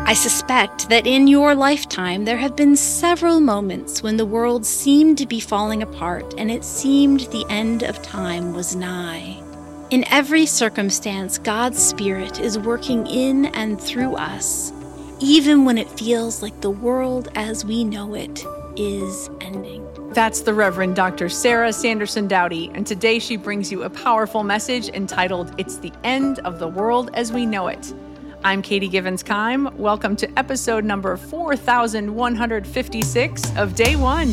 I suspect that in your lifetime there have been several moments when the world seemed to be falling apart and it seemed the end of time was nigh. In every circumstance, God's Spirit is working in and through us, even when it feels like the world as we know it is ending. That's the Reverend Dr. Sarah Sanderson Dowdy, and today she brings you a powerful message entitled, "It's the End of the World as We Know It." I'm Katie Givens-Keim. Welcome to episode number 4156 of Day One.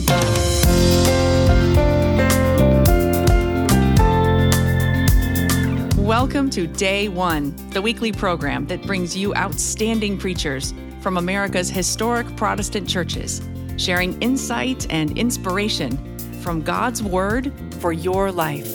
Welcome to Day One, the weekly program that brings you outstanding preachers from America's historic Protestant churches, sharing insight and inspiration from God's Word for your life.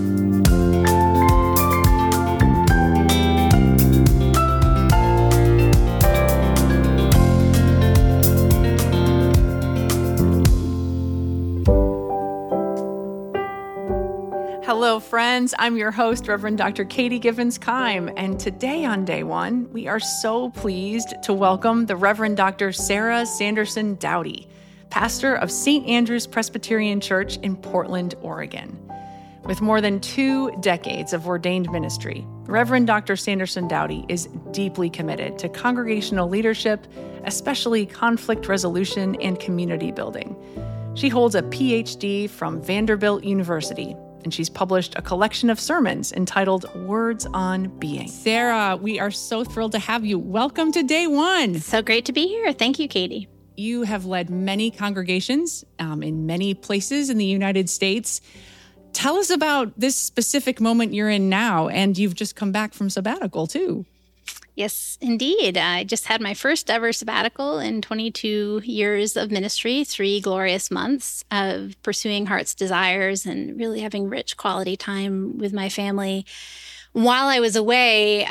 Hello, friends. I'm your host, Reverend Dr. Katie Givens-Keim, and today on Day One, we are so pleased to welcome the Reverend Dr. Sarah Sanderson Dowdy, pastor of St. Andrew's Presbyterian Church in Portland, Oregon. With more than 2 decades of ordained ministry, Reverend Dr. Sanderson Dowdy is deeply committed to congregational leadership, especially conflict resolution and community building. She holds a PhD from Vanderbilt University, and she's published a collection of sermons entitled Words on Being. Sarah, we are so thrilled to have you. Welcome to Day One. So great to be here. Thank you, Katie. You have led many congregations in many places in the United States. Tell us about this specific moment you're in now, and you've just come back from sabbatical too. Yes, indeed. I just had my first ever sabbatical in 22 years of ministry, 3 glorious months of pursuing heart's desires and really having rich quality time with my family. While I was away,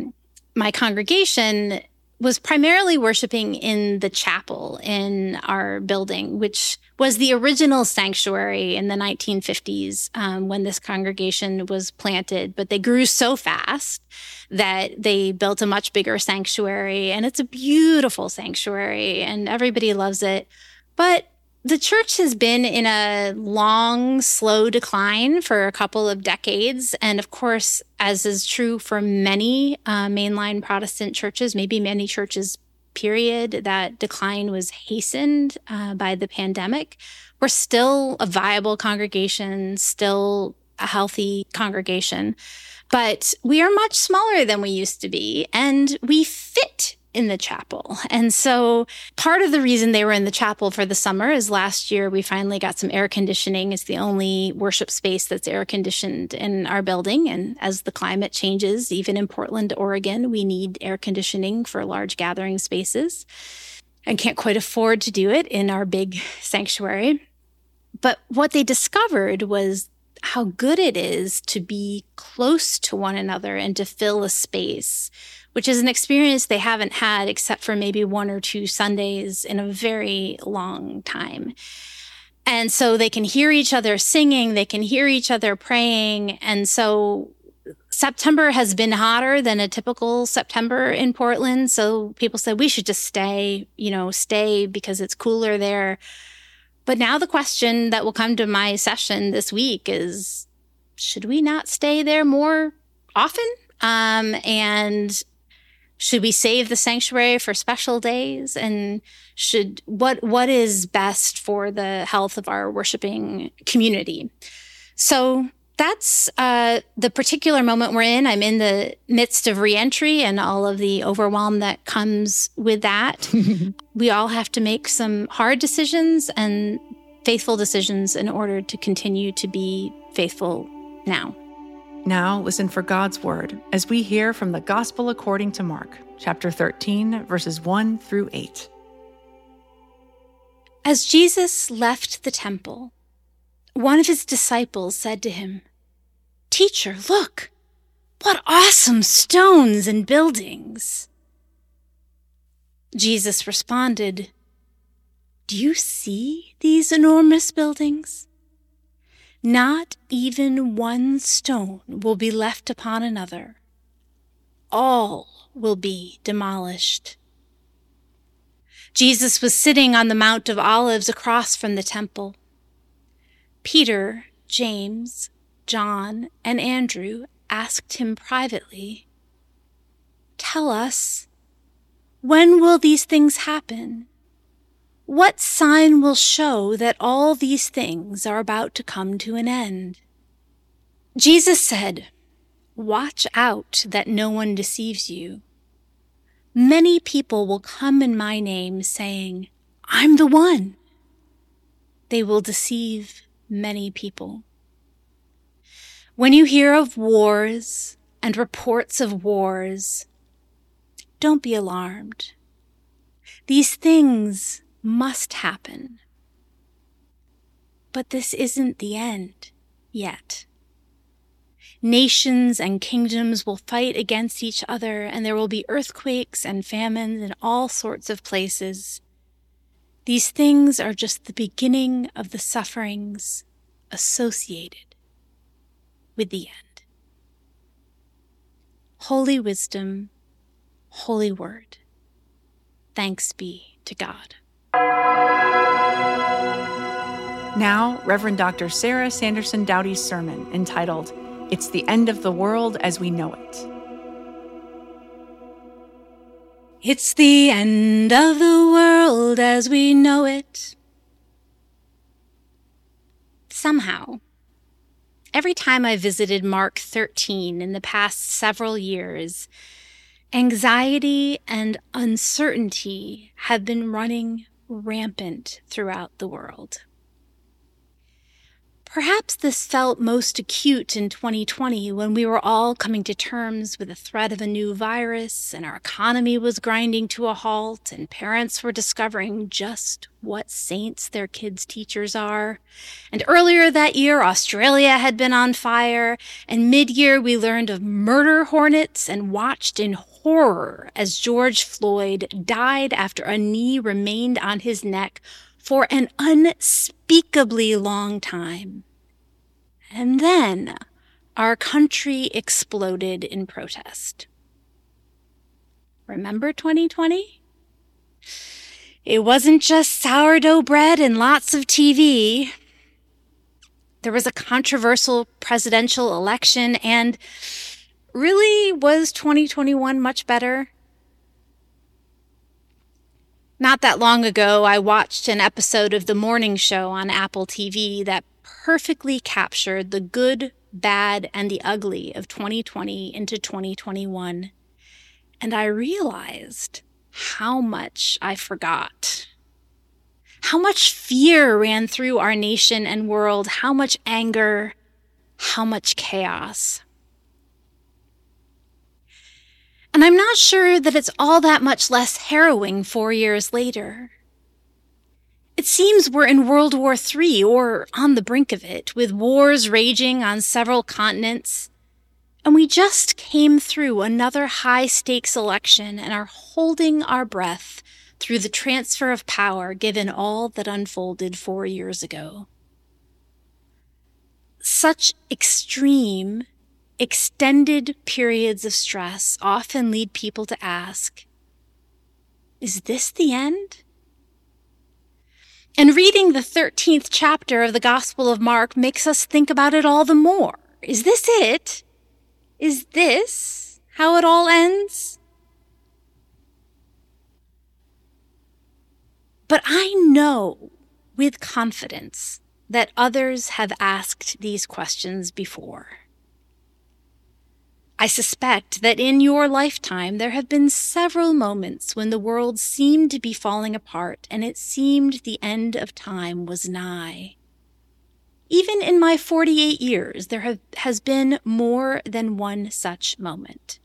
my congregation was primarily worshiping in the chapel in our building, which was the original sanctuary in the 1950s when this congregation was planted. But they grew so fast that they built a much bigger sanctuary, and it's a beautiful sanctuary, and everybody loves it. But the church has been in a long, slow decline for a couple of decades. And of course, as is true for many mainline Protestant churches, maybe many churches, period, that decline was hastened by the pandemic. We're still a viable congregation, still a healthy congregation, but we are much smaller than we used to be, and we fit in the chapel. And so part of the reason they were in the chapel for the summer is last year we finally got some air conditioning. It's the only worship space that's air conditioned in our building. And as the climate changes, even in Portland, Oregon, we need air conditioning for large gathering spaces and can't quite afford to do it in our big sanctuary. But what they discovered was how good it is to be close to one another and to fill a space, which is an experience they haven't had except for maybe 1 or 2 Sundays in a very long time. And so they can hear each other singing, they can hear each other praying. And so September has been hotter than a typical September in Portland. So people said we should just stay because it's cooler there. But now the question that will come to my session this week is, should we not stay there more often? And should we save the sanctuary for special days? And what is best for the health of our worshiping community? So that's the particular moment we're in. I'm in the midst of reentry and all of the overwhelm that comes with that. We all have to make some hard decisions and faithful decisions in order to continue to be faithful now. Now listen for God's word as we hear from the Gospel according to Mark, chapter 13, verses 1 through 8. As Jesus left the temple, one of his disciples said to him, "Teacher, look, what awesome stones and buildings." Jesus responded, "Do you see these enormous buildings? Not even one stone will be left upon another. All will be demolished." Jesus was sitting on the Mount of Olives across from the temple. Peter, James, John, and Andrew asked him privately, "Tell us, when will these things happen? What sign will show that all these things are about to come to an end?" Jesus said, "Watch out that no one deceives you. Many people will come in my name saying, 'I'm the one.' They will deceive many people. When you hear of wars and reports of wars, don't be alarmed. These things must happen. But this isn't the end yet. Nations and kingdoms will fight against each other, and there will be earthquakes and famines in all sorts of places. These things are just the beginning of the sufferings associated with the end." Holy wisdom, holy word. Thanks be to God. Now, Reverend Dr. Sarah Sanderson Dowdy's sermon entitled, "It's the End of the World as We Know It." It's the end of the world as we know it. Somehow, every time I visited Mark 13 in the past several years, anxiety and uncertainty have been running rampant throughout the world. Perhaps this felt most acute in 2020 when we were all coming to terms with the threat of a new virus and our economy was grinding to a halt and parents were discovering just what saints their kids' teachers are. And earlier that year, Australia had been on fire, and mid-year we learned of murder hornets and watched in horror as George Floyd died after a knee remained on his neck for an unspeakably long time. And then our country exploded in protest. Remember 2020? It wasn't just sourdough bread and lots of TV. There was a controversial presidential election, and really, was 2021 much better? Not that long ago, I watched an episode of The Morning Show on Apple TV that perfectly captured the good, bad, and the ugly of 2020 into 2021. And I realized how much I forgot. How much fear ran through our nation and world, how much anger, how much chaos. And I'm not sure that it's all that much less harrowing 4 years later. It seems we're in World War III or on the brink of it, with wars raging on several continents. And we just came through another high-stakes election and are holding our breath through the transfer of power given all that unfolded 4 years ago. Such extreme, extended periods of stress often lead people to ask, is this the end? And reading the 13th chapter of the Gospel of Mark makes us think about it all the more. Is this it? Is this how it all ends? But I know with confidence that others have asked these questions before. I suspect that in your lifetime there have been several moments when the world seemed to be falling apart and it seemed the end of time was nigh. Even in my 48 years, there has been more than one such moment.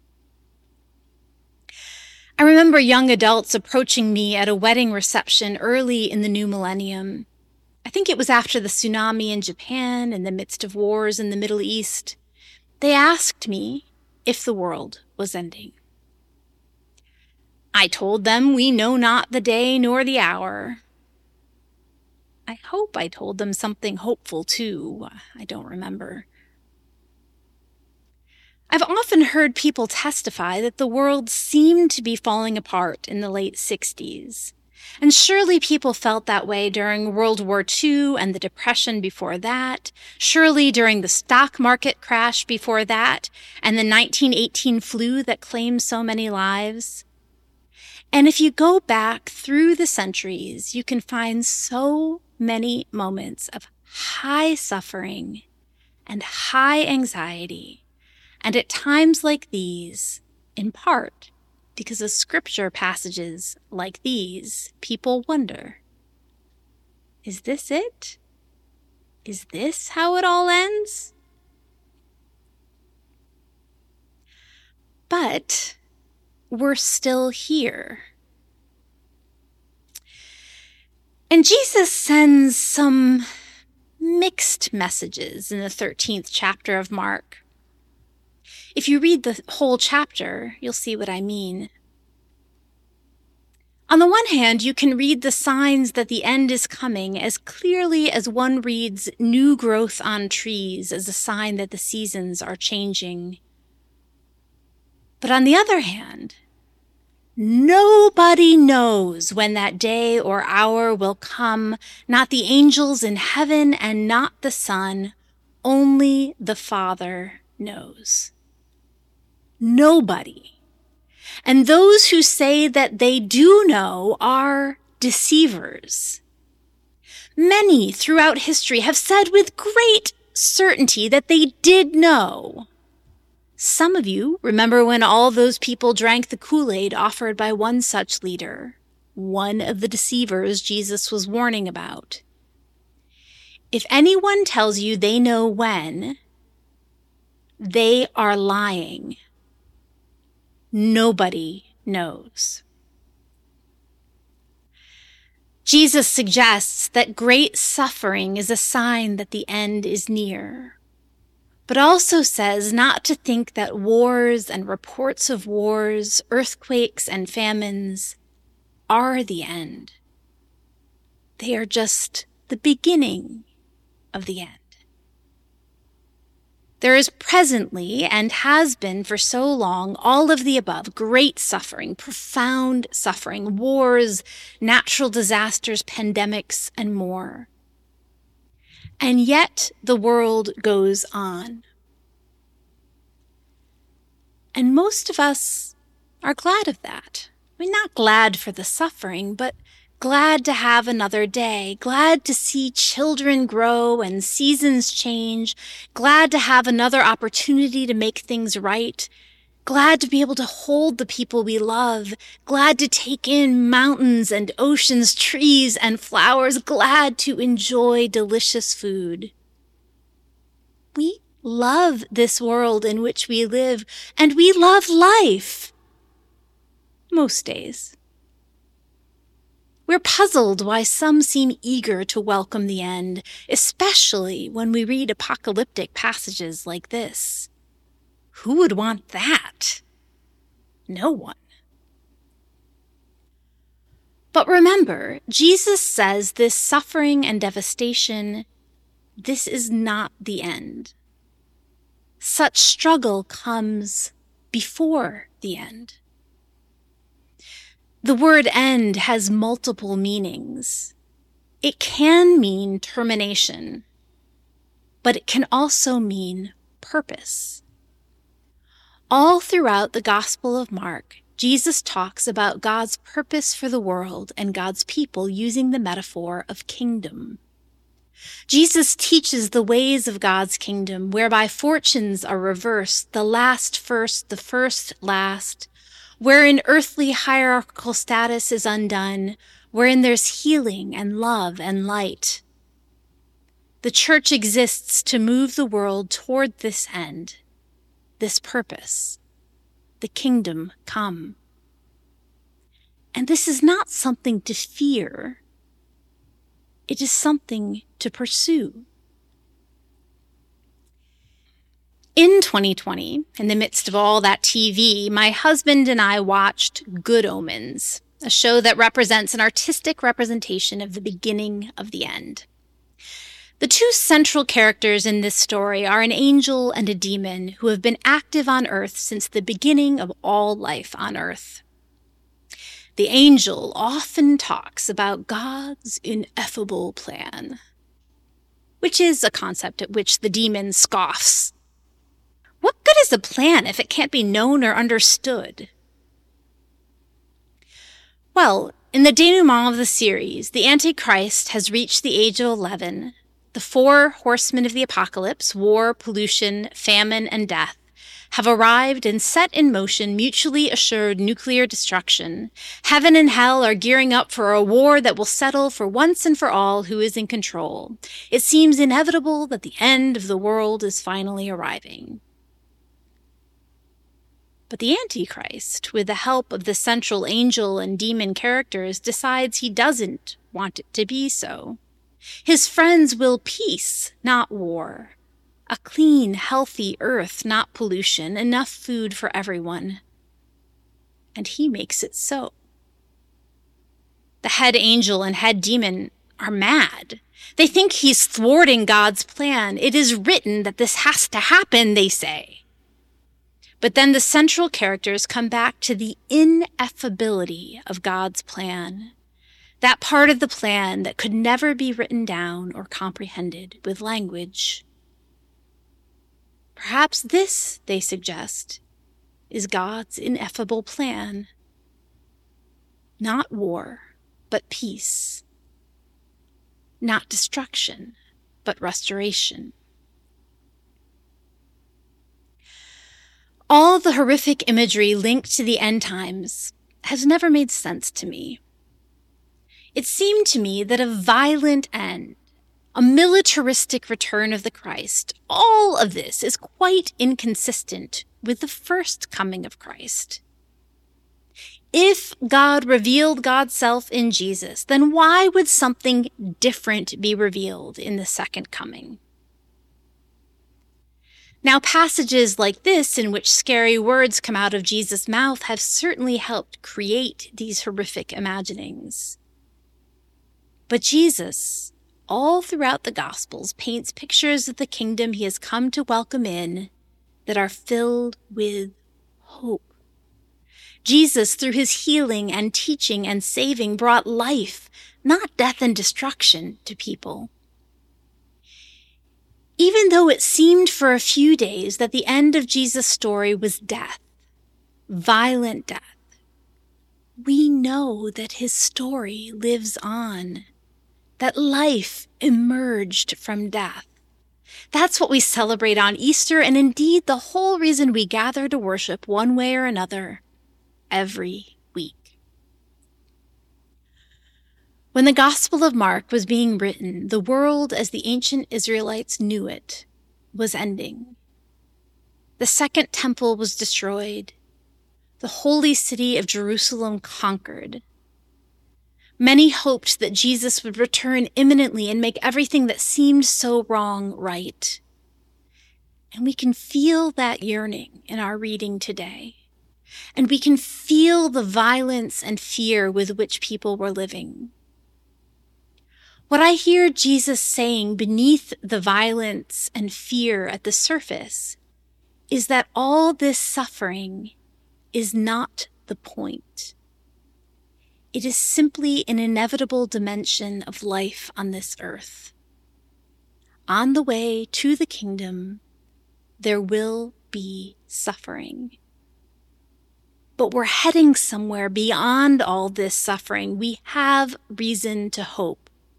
I remember young adults approaching me at a wedding reception early in the new millennium. I think it was after the tsunami in Japan, in the midst of wars in the Middle East. They asked me if the world was ending. I told them we know not the day nor the hour. I hope I told them something hopeful too. I don't remember. I've often heard people testify that the world seemed to be falling apart in the late 60s. And surely people felt that way during World War II and the Depression before that, surely during the stock market crash before that, and the 1918 flu that claimed so many lives. And if you go back through the centuries, you can find so many moments of high suffering and high anxiety. And at times like these, in part, because of scripture passages like these, people wonder, is this it? Is this how it all ends? But we're still here. And Jesus sends some mixed messages in the 13th chapter of Mark. If you read the whole chapter, you'll see what I mean. On the one hand, you can read the signs that the end is coming as clearly as one reads new growth on trees as a sign that the seasons are changing. But on the other hand, nobody knows when that day or hour will come, not the angels in heaven and not the Son, only the Father knows. Nobody. And those who say that they do know are deceivers. Many throughout history have said with great certainty that they did know. Some of you remember when all those people drank the Kool-Aid offered by one such leader, one of the deceivers Jesus was warning about. If anyone tells you they know when, they are lying. Nobody knows. Jesus suggests that great suffering is a sign that the end is near, but also says not to think that wars and reports of wars, earthquakes and famines are the end. They are just the beginning of the end. There is presently, and has been for so long, all of the above: great suffering, profound suffering, wars, natural disasters, pandemics, and more. And yet the world goes on. And most of us are glad of that. I mean, not glad for the suffering, but glad to have another day, glad to see children grow and seasons change, glad to have another opportunity to make things right, glad to be able to hold the people we love, glad to take in mountains and oceans, trees and flowers, glad to enjoy delicious food. We love this world in which we live, and we love life. Most days. We're puzzled why some seem eager to welcome the end, especially when we read apocalyptic passages like this. Who would want that? No one. But remember, Jesus says this suffering and devastation, this is not the end. Such struggle comes before the end. The word end has multiple meanings. It can mean termination, but it can also mean purpose. All throughout the Gospel of Mark, Jesus talks about God's purpose for the world and God's people using the metaphor of kingdom. Jesus teaches the ways of God's kingdom, whereby fortunes are reversed, the last first, the first last, wherein earthly hierarchical status is undone, wherein there's healing and love and light. The church exists to move the world toward this end, this purpose, the kingdom come. And this is not something to fear. It is something to pursue. In 2020, in the midst of all that TV, my husband and I watched Good Omens, a show that represents an artistic representation of the beginning of the end. The two central characters in this story are an angel and a demon who have been active on earth since the beginning of all life on earth. The angel often talks about God's ineffable plan, which is a concept at which the demon scoffs. What good is a plan if it can't be known or understood? Well, in the denouement of the series, the Antichrist has reached the age of 11. The four horsemen of the apocalypse, war, pollution, famine, and death, have arrived and set in motion mutually assured nuclear destruction. Heaven and hell are gearing up for a war that will settle for once and for all who is in control. It seems inevitable that the end of the world is finally arriving. But the Antichrist, with the help of the central angel and demon characters, decides he doesn't want it to be so. His friends will peace, not war. A clean, healthy earth, not pollution, enough food for everyone. And he makes it so. The head angel and head demon are mad. They think he's thwarting God's plan. It is written that this has to happen, they say. But then the central characters come back to the ineffability of God's plan. That part of the plan that could never be written down or comprehended with language. Perhaps this, they suggest, is God's ineffable plan. Not war, but peace. Not destruction, but restoration. All of the horrific imagery linked to the end times has never made sense to me. It seemed to me that a violent end, a militaristic return of the Christ, all of this is quite inconsistent with the first coming of Christ. If God revealed God's self in Jesus, then why would something different be revealed in the second coming? Now, passages like this, in which scary words come out of Jesus' mouth, have certainly helped create these horrific imaginings. But Jesus, all throughout the Gospels, paints pictures of the kingdom he has come to welcome in that are filled with hope. Jesus, through his healing and teaching and saving, brought life, not death and destruction, to people. Even though it seemed for a few days that the end of Jesus' story was death, violent death, we know that his story lives on, that life emerged from death. That's what we celebrate on Easter, and indeed the whole reason we gather to worship one way or another every week. When the Gospel of Mark was being written, the world as the ancient Israelites knew it was ending. The second temple was destroyed. The holy city of Jerusalem conquered. Many hoped that Jesus would return imminently and make everything that seemed so wrong right. And we can feel that yearning in our reading today. And we can feel the violence and fear with which people were living. What I hear Jesus saying beneath the violence and fear at the surface is that all this suffering is not the point. It is simply an inevitable dimension of life on this earth. On the way to the kingdom, there will be suffering. But we're heading somewhere beyond all this suffering. We have reason to hope.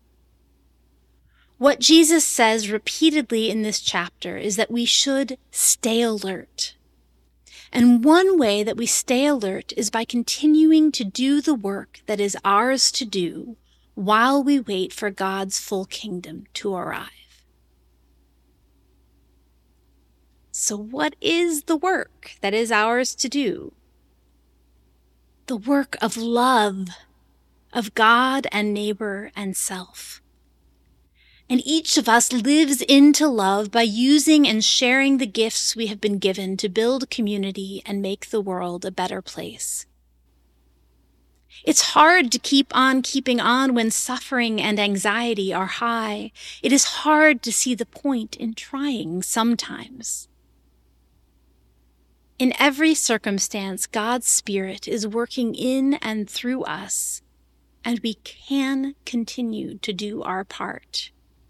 What Jesus says repeatedly in this chapter is that we should stay alert. And one way that we stay alert is by continuing to do the work that is ours to do while we wait for God's full kingdom to arrive. So what is the work that is ours to do? The work of love, of God and neighbor and self. And each of us lives into love by using and sharing the gifts we have been given to build community and make the world a better place. It's hard to keep on keeping on when suffering and anxiety are high. It is hard to see the point in trying sometimes. In every circumstance, God's Spirit is working in and through us, and we can continue to do our part.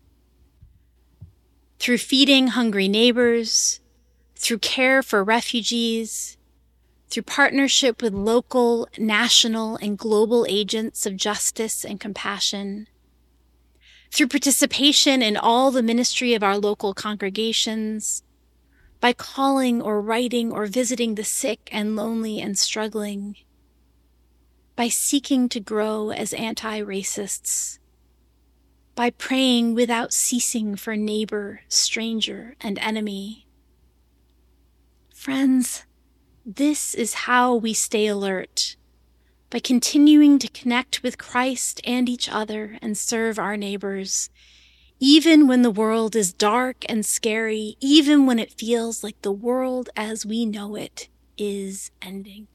Through feeding hungry neighbors, through care for refugees, through partnership with local, national, and global agents of justice and compassion, through participation in all the ministry of our local congregations, by calling or writing or visiting the sick and lonely and struggling, by seeking to grow as anti-racists, by praying without ceasing for neighbor, stranger, and enemy. Friends, this is how we stay alert, by continuing to connect with Christ and each other and serve our neighbors, even when the world is dark and scary, even when it feels like the world as we know it is ending.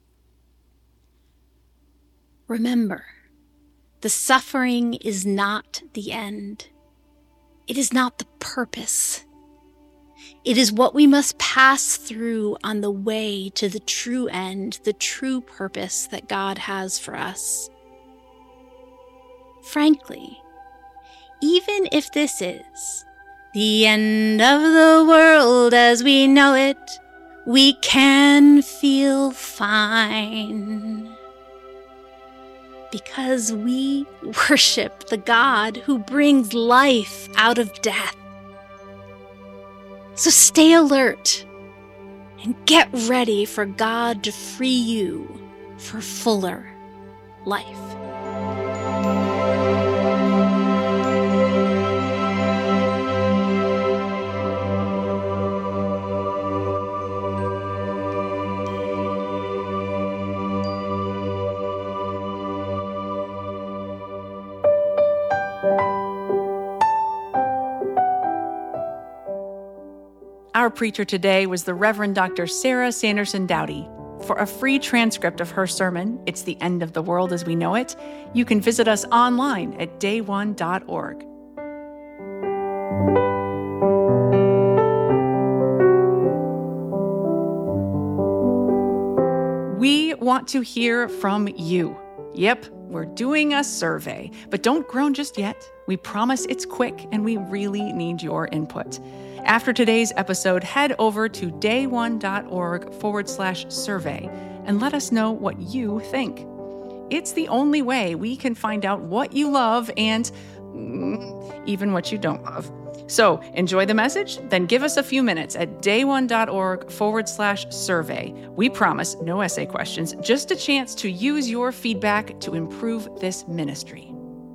Remember, the suffering is not the end. It is not the purpose. It is what we must pass through on the way to the true end, the true purpose that God has for us. Frankly, even if this is the end of the world as we know it, we can feel fine. Because we worship the God who brings life out of death. So stay alert and get ready for God to free you for fuller life. Our preacher today was the Reverend Dr. Sarah Sanderson Dowdy. For a free transcript of her sermon, It's the End of the World as We Know It, you can visit us online at dayone.org. We want to hear from you. Yep, we're doing a survey, but don't groan just yet. We promise it's quick and we really need your input. After today's episode, head over to dayone.org/survey and let us know what you think. It's the only way we can find out what you love and even what you don't love. So enjoy the message, then give us a few minutes at dayone.org/survey. We promise no essay questions, just a chance to use your feedback to improve this ministry.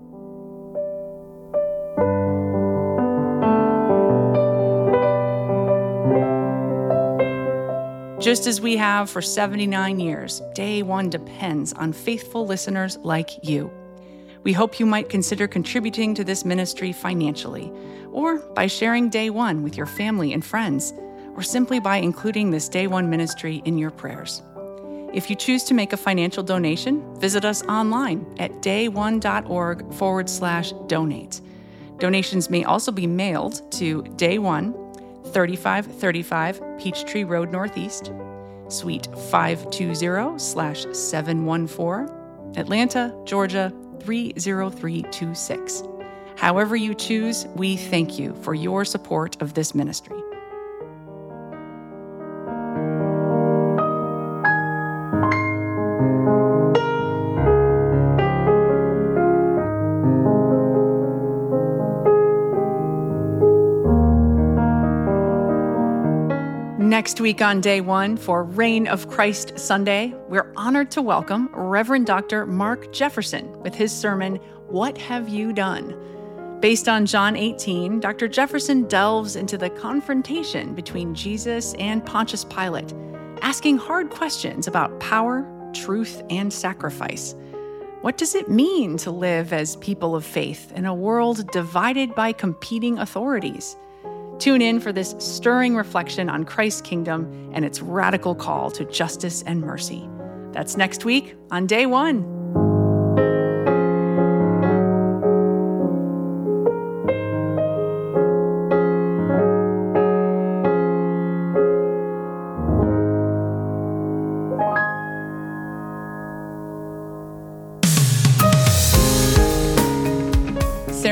Just as we have for 79 years, Day One depends on faithful listeners like you. We hope you might consider contributing to this ministry financially, or by sharing Day One with your family and friends, or simply by including this Day One ministry in your prayers. If you choose to make a financial donation, visit us online at dayone.org/donate. Donations may also be mailed to Day One, 3535 Peachtree Road Northeast, Suite 520/714, Atlanta, Georgia 30326. However you choose, we thank you for your support of this ministry. Next week on Day One for Reign of Christ Sunday, we're honored to welcome Reverend Dr. Mark Jefferson with his sermon, What Have You Done? Based on John 18, Dr. Jefferson delves into the confrontation between Jesus and Pontius Pilate, asking hard questions about power, truth, and sacrifice. What does it mean to live as people of faith in a world divided by competing authorities? Tune in for this stirring reflection on Christ's kingdom and its radical call to justice and mercy. That's next week on Day One.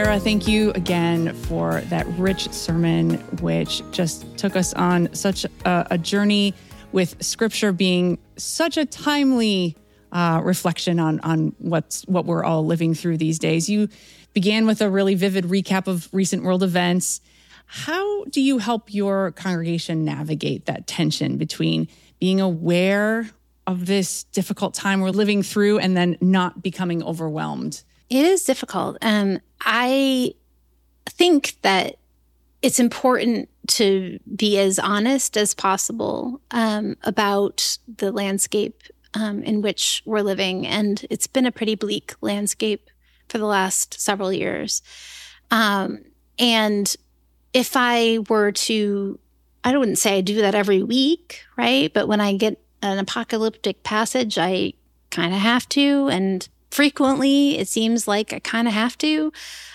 Sarah, thank you again for that rich sermon, which just took us on such a journey with Scripture being such a timely reflection on what we're all living through these days. You began with a really vivid recap of recent world events. How do you help your congregation navigate that tension between being aware of this difficult time we're living through and then not becoming overwhelmed? It is difficult. I think that it's important to be as honest as possible about the landscape in which we're living. And it's been a pretty bleak landscape for the last several years. And if I were to, I wouldn't say I do that every week, right? But when I get an apocalyptic passage, I kind of have to. And frequently, it seems like I kind of have to.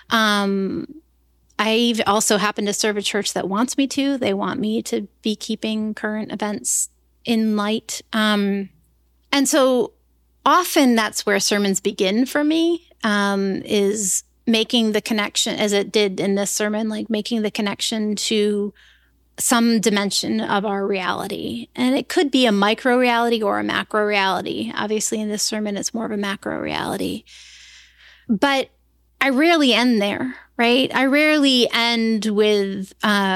I also happen to serve a church that wants me to. They want me to be keeping current events in light. And so often that's where sermons begin for me, is making the connection, as it did in this sermon, like making the connection to some dimension of our reality. And it could be a micro reality or a macro reality. Obviously, in this sermon, it's more of a macro reality. But I rarely end there, right? I rarely end with,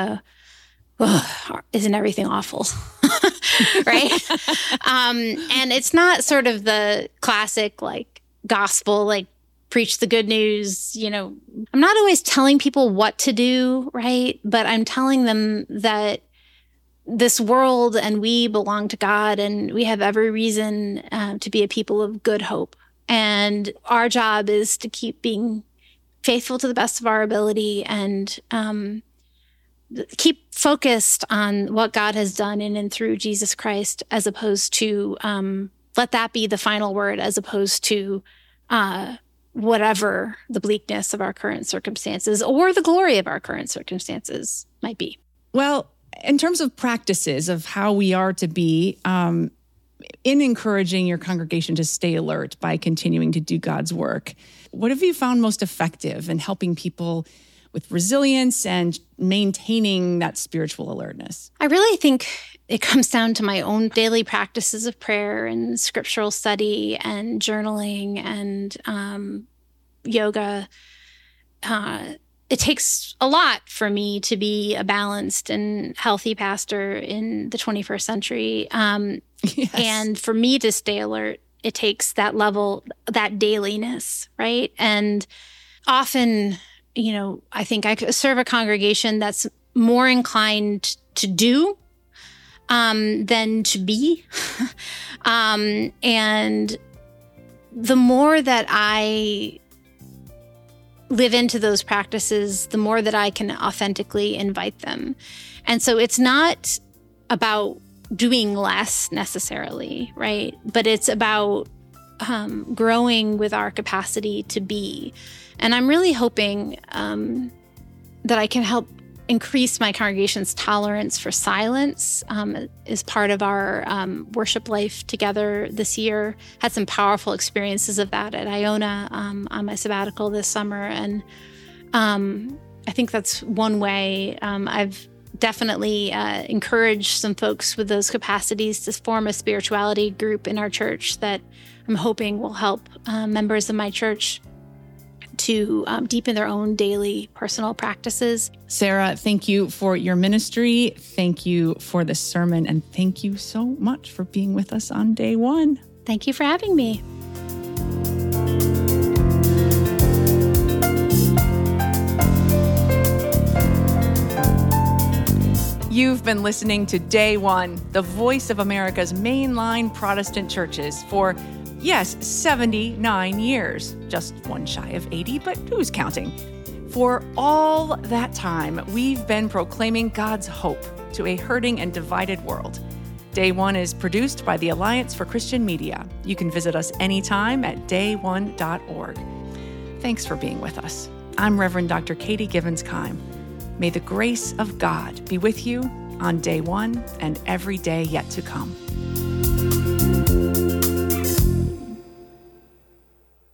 isn't everything awful? Right? And it's not sort of the classic, like, gospel, like, preach the good news. You know, I'm not always telling people what to do, right? But I'm telling them that this world and we belong to God, and we have every reason to be a people of good hope. And our job is to keep being faithful to the best of our ability and keep focused on what God has done in and through Jesus Christ, as opposed to let that be the final word, as opposed to whatever the bleakness of our current circumstances or the glory of our current circumstances might be. Well, in terms of practices of how we are to be, in encouraging your congregation to stay alert by continuing to do God's work, what have you found most effective in helping people with resilience and maintaining that spiritual alertness? I really think it comes down to my own daily practices of prayer and scriptural study and journaling and yoga. It takes a lot for me to be a balanced and healthy pastor in the 21st century. Yes. And for me to stay alert, it takes that level, that dailiness, right? And often, you know, I think I serve a congregation that's more inclined to do than to be. And the more that I live into those practices, the more that I can authentically invite them. And so it's not about doing less necessarily, right? But it's about growing with our capacity to be. And I'm really hoping that I can help increase my congregation's tolerance for silence as part of our worship life together this year. Had some powerful experiences of that at Iona on my sabbatical this summer. And I think that's one way. I've definitely encouraged some folks with those capacities to form a spirituality group in our church that I'm hoping will help members of my church to deepen their own daily personal practices. Sarah, thank you for your ministry. Thank you for the sermon. And thank you so much for being with us on day one. Thank you for having me. You've been listening to Day One, the voice of America's mainline Protestant churches for, yes, 79 years. Just one shy of 80, but who's counting? For all that time, we've been proclaiming God's hope to a hurting and divided world. Day One is produced by the Alliance for Christian Media. You can visit us anytime at day1.org. Thanks for being with us. I'm Reverend Dr. Katie Givens-Keim. May the grace of God be with you on day one and every day yet to come.